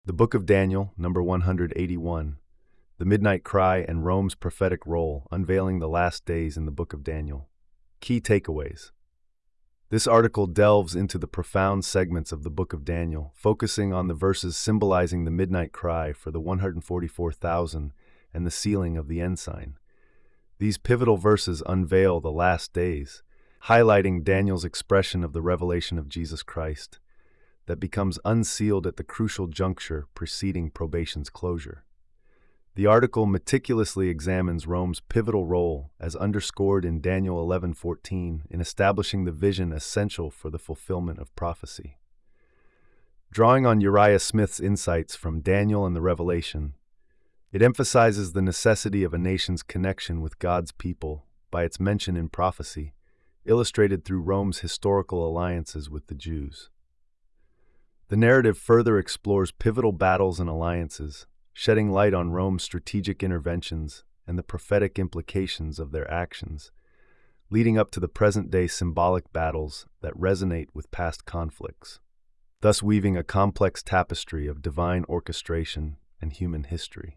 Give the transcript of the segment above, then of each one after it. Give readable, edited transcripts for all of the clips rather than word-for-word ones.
The Book of Daniel, number 181. The Midnight Cry and Rome's Prophetic Role, Unveiling the Last Days in the Book of Daniel. Key takeaways. This article delves into the profound segments of the Book of Daniel, focusing on the verses symbolizing the midnight cry for the 144,000 and the sealing of the ensign. These pivotal verses unveil the last days, highlighting Daniel's expression of the revelation of Jesus Christ that becomes unsealed at the crucial juncture preceding probation's closure. The article meticulously examines Rome's pivotal role, as underscored in Daniel 11:14, in establishing the vision essential for the fulfillment of prophecy. Drawing on Uriah Smith's insights from Daniel and the Revelation, it emphasizes the necessity of a nation's connection with God's people by its mention in prophecy, illustrated through Rome's historical alliances with the Jews. The narrative further explores pivotal battles and alliances, shedding light on Rome's strategic interventions and the prophetic implications of their actions, leading up to the present-day symbolic battles that resonate with past conflicts, thus weaving a complex tapestry of divine orchestration and human history.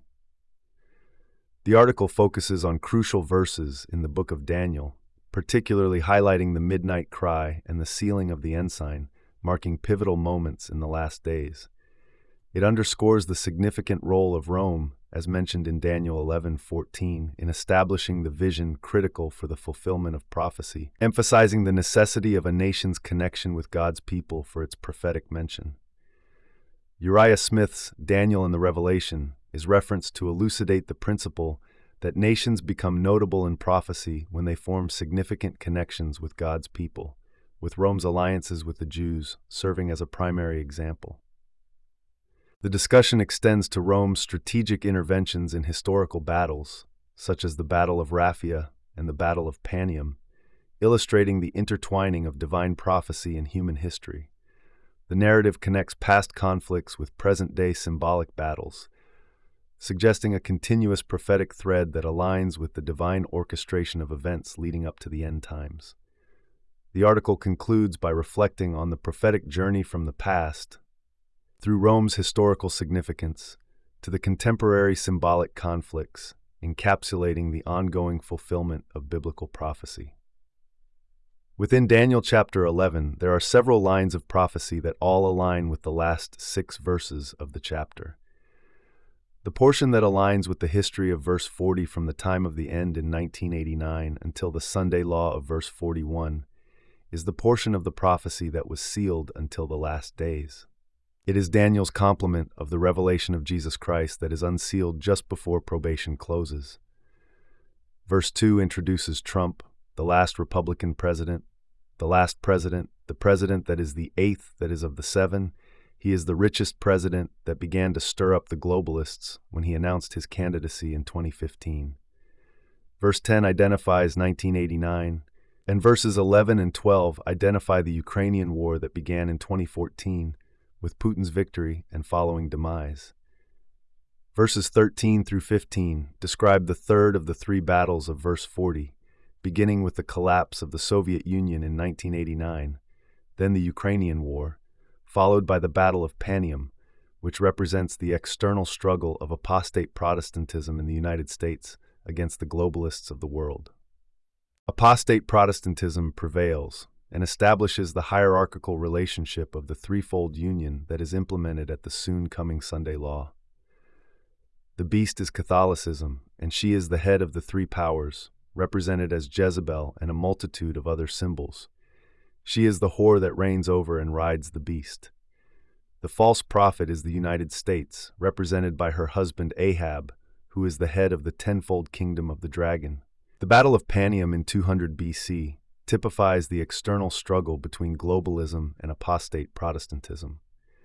The article focuses on crucial verses in the Book of Daniel, particularly highlighting the midnight cry and the sealing of the ensign, marking pivotal moments in the last days. It underscores the significant role of Rome, as mentioned in Daniel 11:14, in establishing the vision critical for the fulfillment of prophecy, emphasizing the necessity of a nation's connection with God's people for its prophetic mention. Uriah Smith's Daniel and the Revelation is referenced to elucidate the principle that nations become notable in prophecy when they form significant connections with God's people, with Rome's alliances with the Jews serving as a primary example. The discussion extends to Rome's strategic interventions in historical battles, such as the Battle of Raphia and the Battle of Panium, illustrating the intertwining of divine prophecy and human history. The narrative connects past conflicts with present-day symbolic battles, suggesting a continuous prophetic thread that aligns with the divine orchestration of events leading up to the end times. The article concludes by reflecting on the prophetic journey from the past, through Rome's historical significance, to the contemporary symbolic conflicts, encapsulating the ongoing fulfillment of biblical prophecy. Within Daniel chapter 11, there are several lines of prophecy that all align with the last 6 verses of the chapter. The portion that aligns with the history of verse 40 from the time of the end in 1989 until the Sunday law of verse 41 is the portion of the prophecy that was sealed until the last days. It is Daniel's complement of the revelation of Jesus Christ that is unsealed just before probation closes. Verse 2 introduces Trump, the last Republican president, the last president, the president that is the 8th that is of the 7. He is the richest president that began to stir up the globalists when he announced his candidacy in 2015. Verse 10 identifies 1989, and verses 11 and 12 identify the Ukrainian war that began in 2014 with Putin's victory and following demise. Verses 13 through 15 describe the third of the 3 battles of verse 40, beginning with the collapse of the Soviet Union in 1989, then the Ukrainian war, followed by the Battle of Panium, which represents the external struggle of apostate Protestantism in the United States against the globalists of the world. Apostate Protestantism prevails and establishes the hierarchical relationship of the threefold union that is implemented at the soon-coming Sunday law. The beast is Catholicism, and she is the head of the 3 powers, represented as Jezebel and a multitude of other symbols. She is the whore that reigns over and rides the beast. The false prophet is the United States, represented by her husband Ahab, who is the head of the tenfold kingdom of the dragon. The Battle of Panium in 200 BC typifies the external struggle between globalism and apostate Protestantism.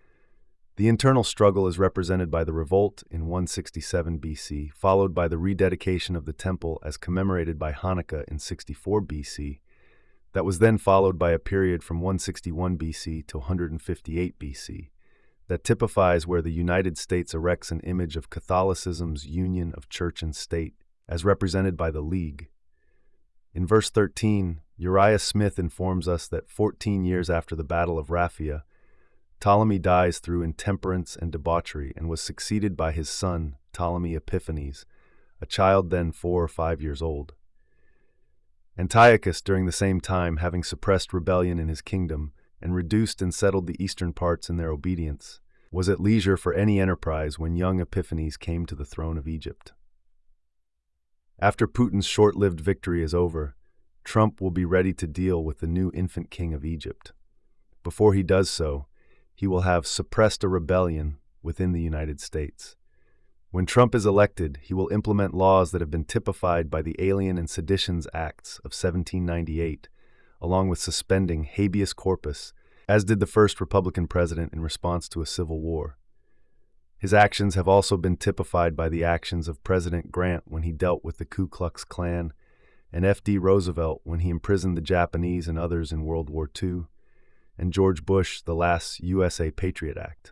The internal struggle is represented by the revolt in 167 BC, followed by the rededication of the temple as commemorated by Hanukkah in 64 BC, that was then followed by a period from 161 BC to 158 BC, that typifies where the United States erects an image of Catholicism's union of church and state, as represented by the League. In verse 13, Uriah Smith informs us that 14 years after the Battle of Raphia, Ptolemy dies through intemperance and debauchery and was succeeded by his son, Ptolemy Epiphanes, a child then 4 or 5 years old. Antiochus, during the same time, having suppressed rebellion in his kingdom and reduced and settled the eastern parts in their obedience, was at leisure for any enterprise when young Epiphanes came to the throne of Egypt. After Putin's short-lived victory is over, Trump will be ready to deal with the new infant king of Egypt. Before he does so, he will have suppressed a rebellion within the United States. When Trump is elected, he will implement laws that have been typified by the Alien and Seditions Acts of 1798, along with suspending habeas corpus, as did the first Republican president in response to a civil war. His actions have also been typified by the actions of President Grant when he dealt with the Ku Klux Klan, and F.D. Roosevelt when he imprisoned the Japanese and others in World War II, and George Bush, the last USA Patriot Act.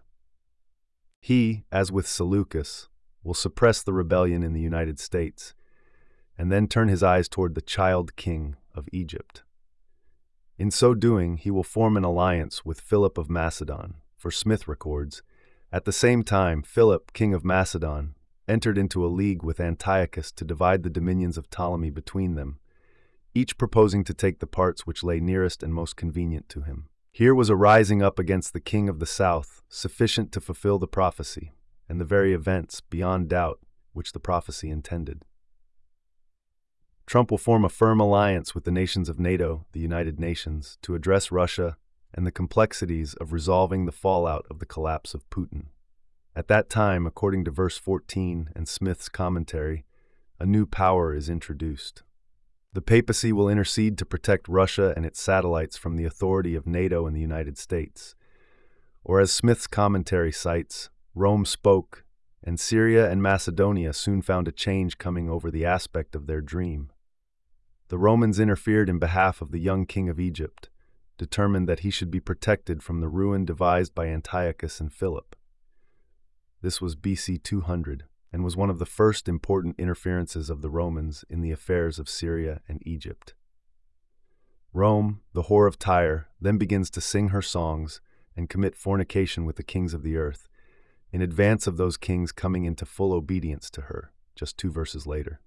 He, as with Seleucus, will suppress the rebellion in the United States, and then turn his eyes toward the child king of Egypt. In so doing, he will form an alliance with Philip of Macedon, for Smith records, at the same time Philip, king of Macedon, entered into a league with Antiochus to divide the dominions of Ptolemy between them, each proposing to take the parts which lay nearest and most convenient to him. Here was a rising up against the king of the south, sufficient to fulfill the prophecy, and the very events, beyond doubt, which the prophecy intended. Trump will form a firm alliance with the nations of NATO, the United Nations, to address Russia and the complexities of resolving the fallout of the collapse of Putin. At that time, according to verse 14 and Smith's commentary, a new power is introduced. The papacy will intercede to protect Russia and its satellites from the authority of NATO and the United States. Or as Smith's commentary cites, Rome spoke, and Syria and Macedonia soon found a change coming over the aspect of their dream. The Romans interfered in behalf of the young king of Egypt, determined that he should be protected from the ruin devised by Antiochus and Philip. This was BC 200, and was one of the first important interferences of the Romans in the affairs of Syria and Egypt. Rome, the whore of Tyre, then begins to sing her songs and commit fornication with the kings of the earth, in advance of those kings coming into full obedience to her, just 2 verses later.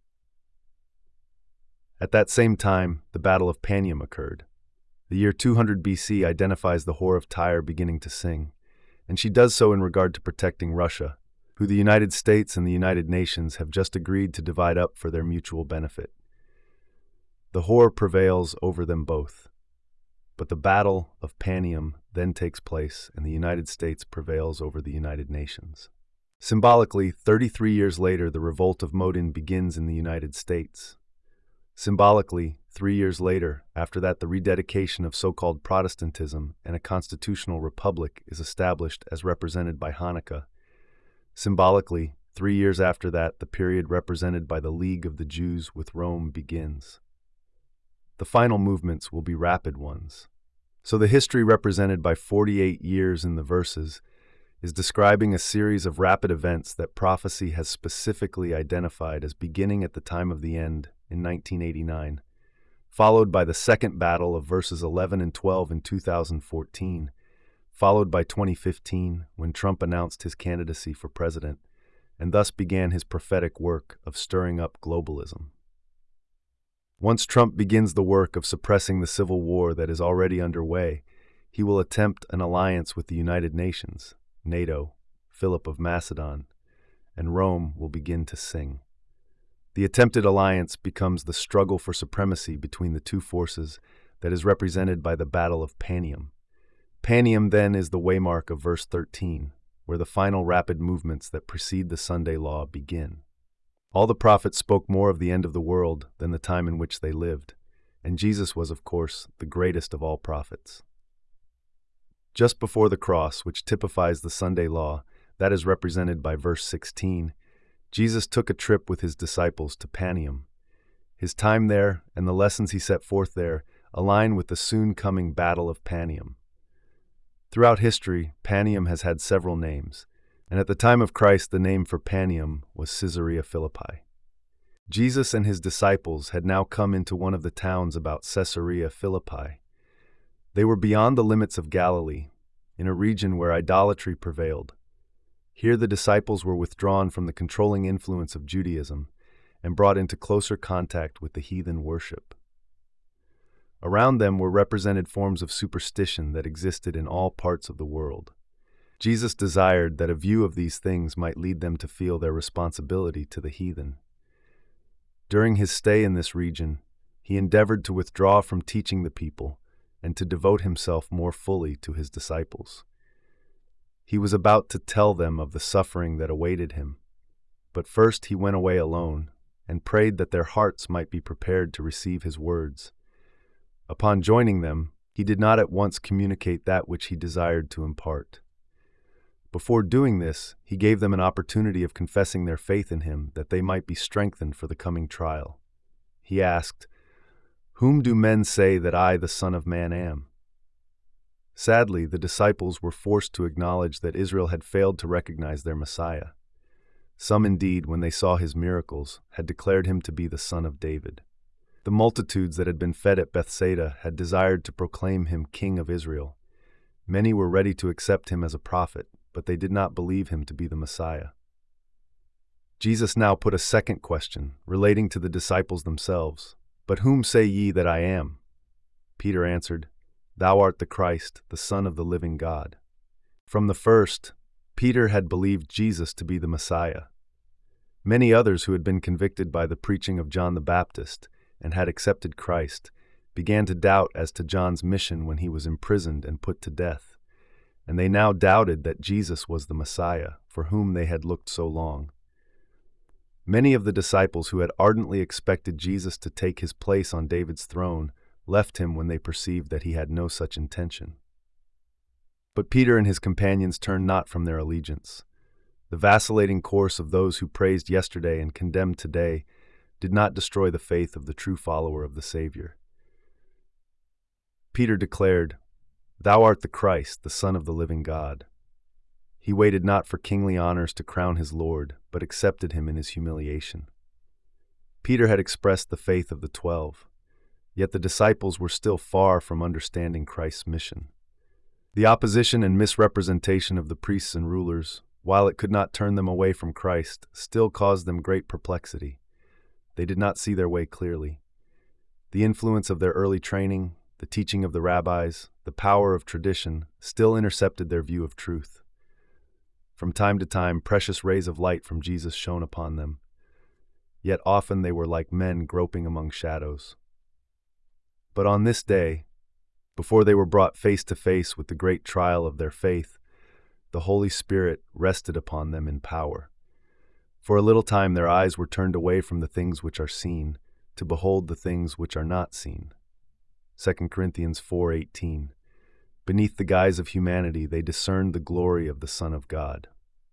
At that same time, the Battle of Panium occurred. The year 200 BC identifies the whore of Tyre beginning to sing, and she does so in regard to protecting Russia, who the United States and the United Nations have just agreed to divide up for their mutual benefit. The whore prevails over them both, but the Battle of Panium then takes place and the United States prevails over the United Nations. Symbolically, 33 years later, the revolt of Modin begins in the United States. Symbolically, 3 years later, after that, the rededication of so-called Protestantism and a constitutional republic is established as represented by Hanukkah. Symbolically, 3 years after that, the period represented by the League of the Jews with Rome begins. The final movements will be rapid ones. So the history represented by 48 years in the verses is describing a series of rapid events that prophecy has specifically identified as beginning at the time of the end in 1989, followed by the second battle of verses 11 and 12 in 2014, followed by 2015 when Trump announced his candidacy for president, and thus began his prophetic work of stirring up globalism. Once Trump begins the work of suppressing the civil war that is already underway, he will attempt an alliance with the United Nations, NATO, Philip of Macedon, and Rome will begin to sing. The attempted alliance becomes the struggle for supremacy between the two forces that is represented by the Battle of Panium. Panium then is the waymark of verse 13, where the final rapid movements that precede the Sunday law begin. All the prophets spoke more of the end of the world than the time in which they lived, and Jesus was, of course, the greatest of all prophets. Just before the cross, which typifies the Sunday law, that is represented by verse 16, Jesus took a trip with his disciples to Panium. His time there and the lessons he set forth there align with the soon-coming Battle of Panium. Throughout history, Panium has had several names, and at the time of Christ, the name for Panium was Caesarea Philippi. Jesus and his disciples had now come into one of the towns about Caesarea Philippi. They were beyond the limits of Galilee, in a region where idolatry prevailed. Here the disciples were withdrawn from the controlling influence of Judaism and brought into closer contact with the heathen worship. Around them were represented forms of superstition that existed in all parts of the world. Jesus desired that a view of these things might lead them to feel their responsibility to the heathen. During his stay in this region, he endeavored to withdraw from teaching the people and to devote himself more fully to his disciples. He was about to tell them of the suffering that awaited him, but first he went away alone and prayed that their hearts might be prepared to receive his words. Upon joining them, he did not at once communicate that which he desired to impart. Before doing this, he gave them an opportunity of confessing their faith in him that they might be strengthened for the coming trial. He asked, "Whom do men say that I, the Son of Man, am?" Sadly, the disciples were forced to acknowledge that Israel had failed to recognize their Messiah. Some indeed, when they saw his miracles, had declared him to be the Son of David. The multitudes that had been fed at Bethsaida had desired to proclaim him King of Israel. Many were ready to accept him as a prophet, but they did not believe him to be the Messiah. Jesus now put a second question, relating to the disciples themselves. "But whom say ye that I am?" Peter answered, "Thou art the Christ, the Son of the living God." From the first, Peter had believed Jesus to be the Messiah. Many others who had been convicted by the preaching of John the Baptist and had accepted Christ began to doubt as to John's mission when he was imprisoned and put to death, and they now doubted that Jesus was the Messiah for whom they had looked so long. Many of the disciples who had ardently expected Jesus to take his place on David's throne left him when they perceived that he had no such intention. But Peter and his companions turned not from their allegiance. The vacillating course of those who praised yesterday and condemned today did not destroy the faith of the true follower of the Savior. Peter declared, "Thou art the Christ, the Son of the living God." He waited not for kingly honors to crown his Lord, but accepted him in his humiliation. Peter had expressed the faith of the 12, yet the disciples were still far from understanding Christ's mission. The opposition and misrepresentation of the priests and rulers, while it could not turn them away from Christ, still caused them great perplexity. They did not see their way clearly. The influence of their early training, the teaching of the rabbis, the power of tradition, still intercepted their view of truth. From time to time, precious rays of light from Jesus shone upon them, yet often they were like men groping among shadows. But on this day, before they were brought face to face with the great trial of their faith, the Holy Spirit rested upon them in power. For a little time their eyes were turned away from the things which are seen, to behold the things which are not seen. 2 Corinthians 4:18. Beneath the guise of humanity they discerned the glory of the Son of God.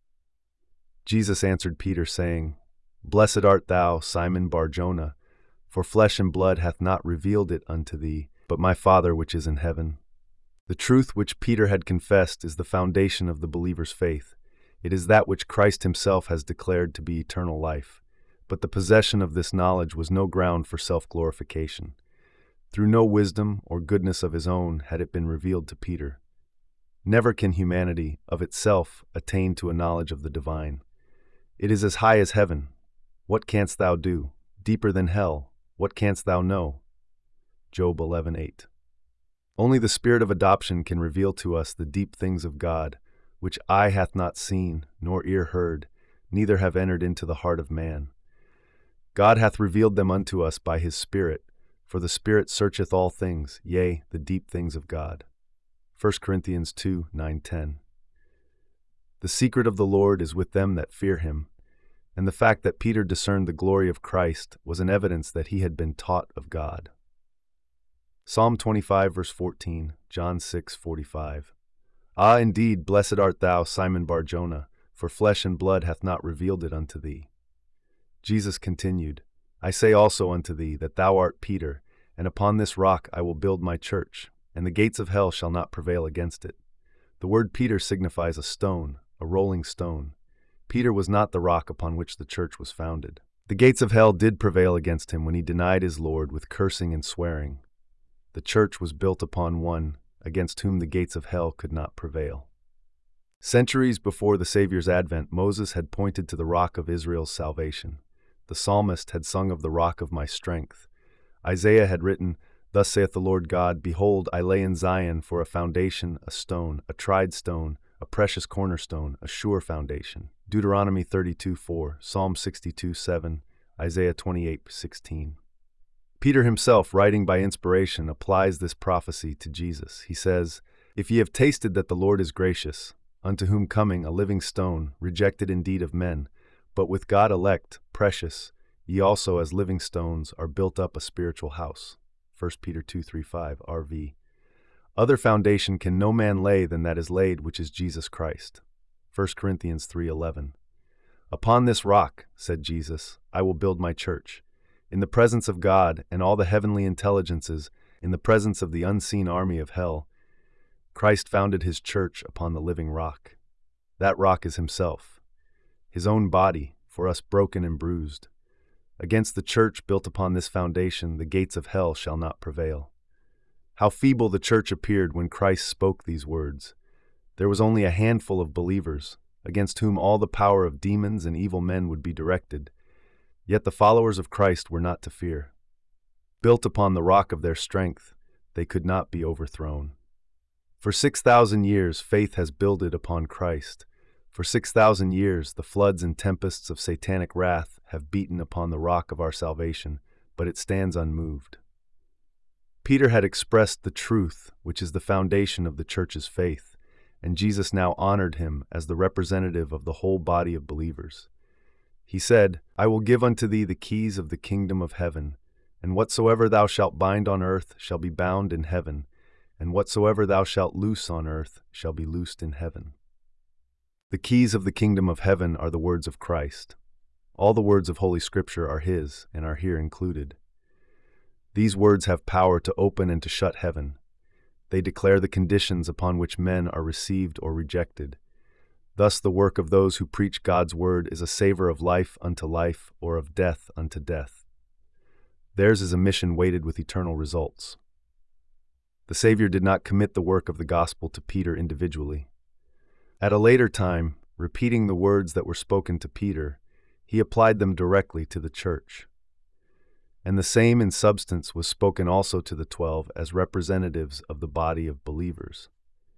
Jesus answered Peter, saying, "Blessed art thou, Simon Bar-Jonah, for flesh and blood hath not revealed it unto thee, but my Father which is in heaven." The truth which Peter had confessed is the foundation of the believer's faith. It is that which Christ himself has declared to be eternal life. But the possession of this knowledge was no ground for self-glorification. Through no wisdom or goodness of his own had it been revealed to Peter. Never can humanity, of itself, attain to a knowledge of the divine. It is as high as heaven. What canst thou do? Deeper than hell. What canst thou know? Job 11:8. Only the Spirit of adoption can reveal to us the deep things of God, which eye hath not seen, nor ear heard, neither have entered into the heart of man. God hath revealed them unto us by his Spirit, for the Spirit searcheth all things, yea, the deep things of God. 1 Corinthians 2:9-10. The secret of the Lord is with them that fear him, and the fact that Peter discerned the glory of Christ was an evidence that he had been taught of God. Psalm 25, verse 14, John 6:45. Ah, indeed, blessed art thou, Simon Bar-Jonah, for flesh and blood hath not revealed it unto thee. Jesus continued, I say also unto thee that thou art Peter, and upon this rock I will build my church, and the gates of hell shall not prevail against it. The word Peter signifies a stone, a rolling stone. Peter was not the rock upon which the church was founded. The gates of hell did prevail against him when he denied his Lord with cursing and swearing. The church was built upon one, against whom the gates of hell could not prevail. Centuries before the Savior's advent, Moses had pointed to the rock of Israel's salvation. The psalmist had sung of the rock of my strength. Isaiah had written, "Thus saith the Lord God, Behold, I lay in Zion for a foundation, a stone, a tried stone, a precious cornerstone, a sure foundation." Deuteronomy 32:4, Psalm 62:7, Isaiah 28:16. Peter himself, writing by inspiration, applies this prophecy to Jesus. He says, "If ye have tasted that the Lord is gracious, unto whom coming a living stone, rejected indeed of men, but with God elect, precious, ye also as living stones are built up a spiritual house." 1 Peter 2:3-5, RV. "Other foundation can no man lay than that is laid, which is Jesus Christ." 1 Corinthians 3:11. "Upon this rock," said Jesus, "I will build my church." In the presence of God and all the heavenly intelligences, in the presence of the unseen army of hell, Christ founded his church upon the living rock. That rock is himself, his own body, for us broken and bruised. Against the church built upon this foundation, the gates of hell shall not prevail. How feeble the church appeared when Christ spoke these words. There was only a handful of believers, against whom all the power of demons and evil men would be directed. Yet the followers of Christ were not to fear. Built upon the rock of their strength, they could not be overthrown. For 6,000 years, faith has builded upon Christ. For 6,000 years, the floods and tempests of satanic wrath have beaten upon the rock of our salvation, but it stands unmoved. Peter had expressed the truth, which is the foundation of the church's faith, and Jesus now honored him as the representative of the whole body of believers. He said, "I will give unto thee the keys of the kingdom of heaven, and whatsoever thou shalt bind on earth shall be bound in heaven, and whatsoever thou shalt loose on earth shall be loosed in heaven." The keys of the kingdom of heaven are the words of Christ. All the words of Holy Scripture are his and are here included. These words have power to open and to shut heaven. They declare the conditions upon which men are received or rejected. Thus the work of those who preach God's word is a savor of life unto life or of death unto death. Theirs is a mission weighted with eternal results. The Savior did not commit the work of the gospel to Peter individually. At a later time, repeating the words that were spoken to Peter, he applied them directly to the church. And the same in substance was spoken also to the 12 as representatives of the body of believers.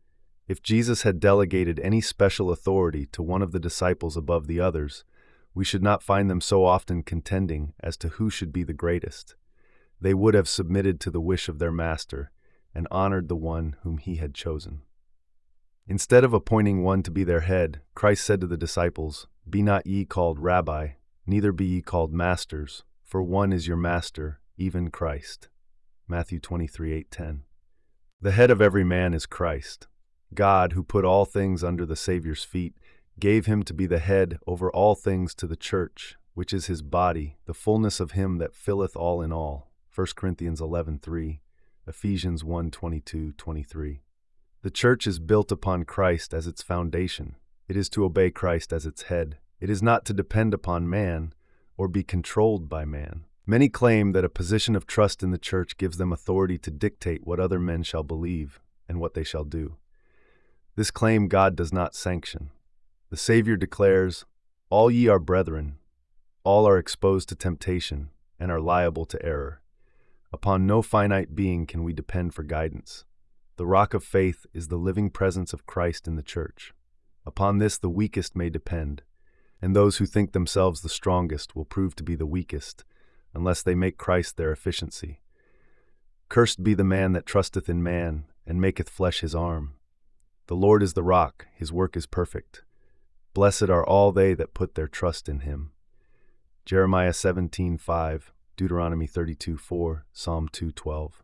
If Jesus had delegated any special authority to one of the disciples above the others, we should not find them so often contending as to who should be the greatest. They would have submitted to the wish of their master and honored the one whom he had chosen. Instead of appointing one to be their head, Christ said to the disciples, "Be not ye called Rabbi, neither be ye called Masters, for one is your Master, even Christ." Matthew 23:8-10. The head of every man is Christ. God, who put all things under the Savior's feet, gave him to be the head over all things to the church, which is his body, the fullness of him that filleth all in all. 1 Corinthians 11:3, Ephesians 1:22-23. The church is built upon Christ as its foundation. It is to obey Christ as its head. It is not to depend upon man or be controlled by man. Many claim that a position of trust in the church gives them authority to dictate what other men shall believe and what they shall do. This claim God does not sanction. The Savior declares, "All ye are brethren, all are exposed to temptation and are liable to error. Upon no finite being can we depend for guidance. The rock of faith is the living presence of Christ in the church. Upon this the weakest may depend, and those who think themselves the strongest will prove to be the weakest, unless they make Christ their efficiency. Cursed be the man that trusteth in man, and maketh flesh his arm. The Lord is the rock, his work is perfect. Blessed are all they that put their trust in him." Jeremiah 17:5, Deuteronomy 32:4, Psalm 2:12.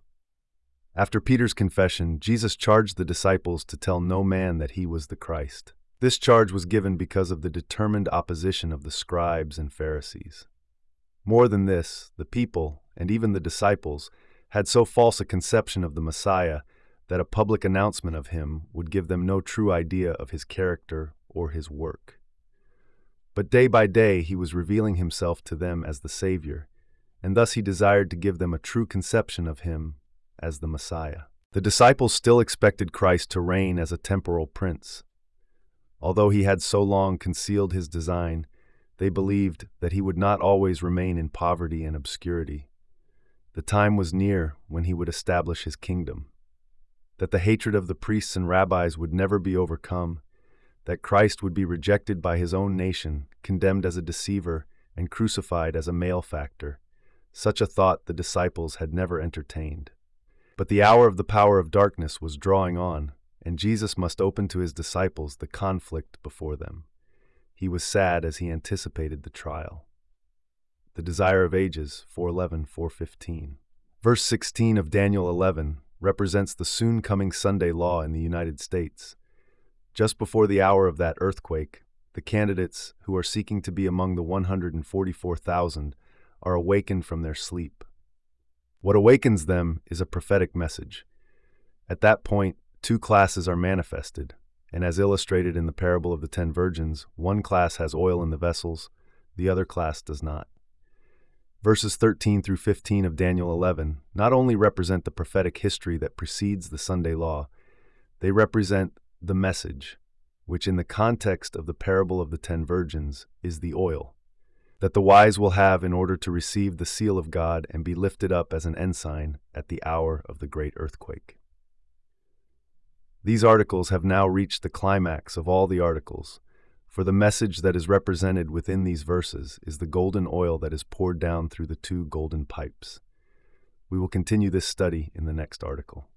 After Peter's confession, Jesus charged the disciples to tell no man that he was the Christ. This charge was given because of the determined opposition of the scribes and Pharisees. More than this, the people, and even the disciples, had so false a conception of the Messiah that a public announcement of him would give them no true idea of his character or his work. But day by day he was revealing himself to them as the Savior, and thus he desired to give them a true conception of him as the Messiah. The disciples still expected Christ to reign as a temporal prince. Although he had so long concealed his design, they believed that he would not always remain in poverty and obscurity. The time was near when he would establish his kingdom, that the hatred of the priests and rabbis would never be overcome, that Christ would be rejected by his own nation, condemned as a deceiver, and crucified as a malefactor. Such a thought the disciples had never entertained. But the hour of the power of darkness was drawing on, and Jesus must open to his disciples the conflict before them. He was sad as he anticipated the trial. The Desire of Ages, 4:11, 4:15. Verse 16 of Daniel 11 represents the soon-coming Sunday law in the United States. Just before the hour of that earthquake, the candidates who are seeking to be among the 144,000 are awakened from their sleep. What awakens them is a prophetic message. At that point, two classes are manifested, and as illustrated in the parable of the 10 virgins, one class has oil in the vessels, the other class does not. Verses 13 through 15 of Daniel 11 not only represent the prophetic history that precedes the Sunday law, they represent the message, which in the context of the parable of the 10 virgins is the oil, that the wise will have in order to receive the seal of God and be lifted up as an ensign at the hour of the great earthquake. These articles have now reached the climax of all the articles, for the message that is represented within these verses is the golden oil that is poured down through the 2 golden pipes. We will continue this study in the next article.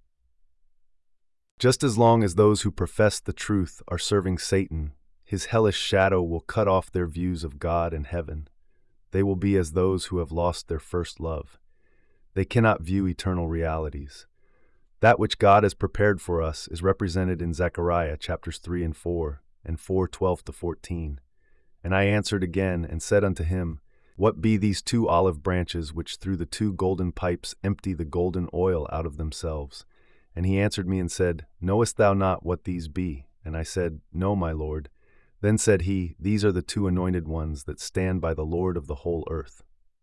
Just as long as those who profess the truth are serving Satan, his hellish shadow will cut off their views of God and heaven. They will be as those who have lost their first love. They cannot view eternal realities. That which God has prepared for us is represented in Zechariah chapters 3 and 4, and 4:12 to 14. And I answered again and said unto him, What be these 2 olive branches which through the 2 golden pipes empty the golden oil out of themselves? And he answered me and said, Knowest thou not what these be? And I said, No, my Lord. Then said he, These are the 2 anointed ones that stand by the Lord of the whole earth.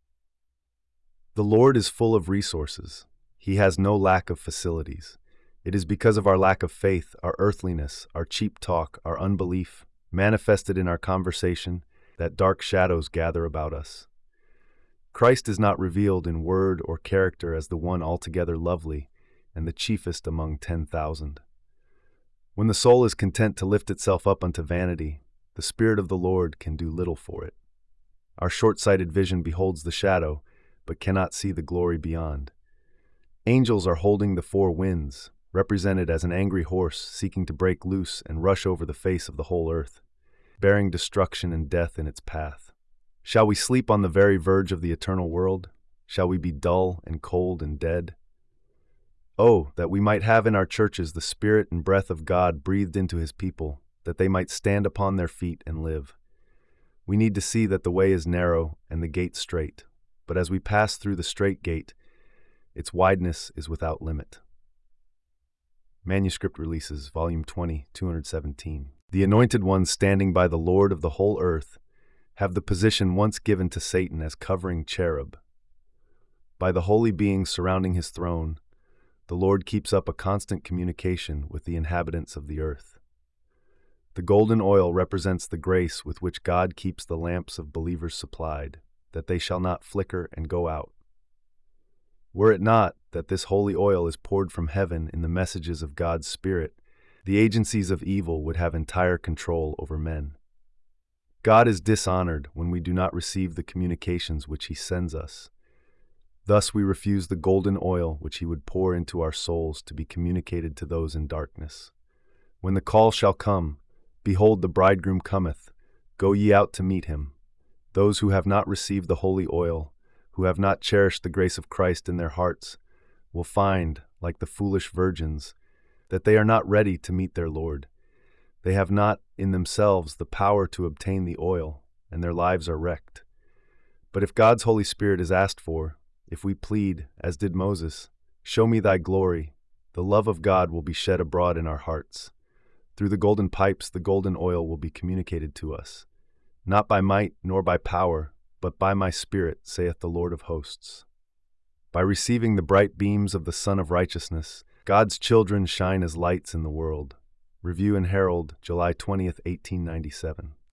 The Lord is full of resources. He has no lack of facilities. It is because of our lack of faith, our earthliness, our cheap talk, our unbelief, manifested in our conversation, that dark shadows gather about us. Christ is not revealed in word or character as the one altogether lovely and the chiefest among 10,000. When the soul is content to lift itself up unto vanity, the Spirit of the Lord can do little for it. Our short-sighted vision beholds the shadow, but cannot see the glory beyond. Angels are holding the 4 winds, represented as an angry horse seeking to break loose and rush over the face of the whole earth, bearing destruction and death in its path. Shall we sleep on the very verge of the eternal world? Shall we be dull and cold and dead? Oh, that we might have in our churches the Spirit and breath of God breathed into His people, that they might stand upon their feet and live. We need to see that the way is narrow and the gate straight, but as we pass through the straight gate, its wideness is without limit. Manuscript Releases, Volume 20, 217. The anointed ones standing by the Lord of the whole earth have the position once given to Satan as covering cherub. By the holy beings surrounding his throne, the Lord keeps up a constant communication with the inhabitants of the earth. The golden oil represents the grace with which God keeps the lamps of believers supplied, that they shall not flicker and go out. Were it not that this holy oil is poured from heaven in the messages of God's Spirit, the agencies of evil would have entire control over men. God is dishonored when we do not receive the communications which He sends us. Thus we refuse the golden oil which He would pour into our souls to be communicated to those in darkness. When the call shall come, Behold, the bridegroom cometh, go ye out to meet him. Those who have not received the holy oil, who have not cherished the grace of Christ in their hearts, will find, like the foolish virgins, that they are not ready to meet their Lord. They have not in themselves the power to obtain the oil, and their lives are wrecked. But if God's Holy Spirit is asked for, if we plead, as did Moses, show me thy glory, the love of God will be shed abroad in our hearts. Through the golden pipes, the golden oil will be communicated to us, not by might nor by power, but by my Spirit, saith the Lord of hosts. By receiving the bright beams of the Sun of Righteousness, God's children shine as lights in the world. Review and Herald, July 20th, 1897.